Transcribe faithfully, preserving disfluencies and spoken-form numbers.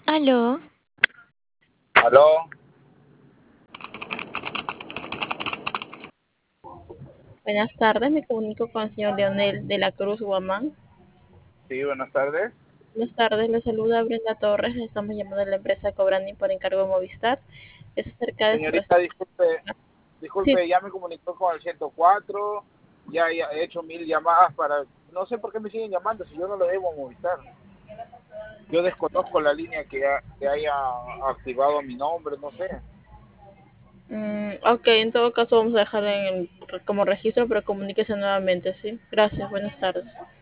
Aló, Aló, Buenas tardes, me comunico con el señor Leonel de la Cruz Guamán. sí, buenas tardes. Buenas tardes, le saluda Brenda Torres, le estamos llamando de la empresa Cobrani por encargo de Movistar. Es acerca de su Señorita, restaurante. disculpe, Sí, disculpe, ya me comunicó con el ciento cuatro, ya, ya he hecho mil llamadas para, no sé por qué me siguen llamando si yo no lo debo Movistar. Yo desconozco la línea que, ha- que haya activado mi nombre, no sé. mm, ok, en todo caso vamos a dejar en el- como registro, pero comuníquese nuevamente, ¿sí? Gracias, buenas tardes.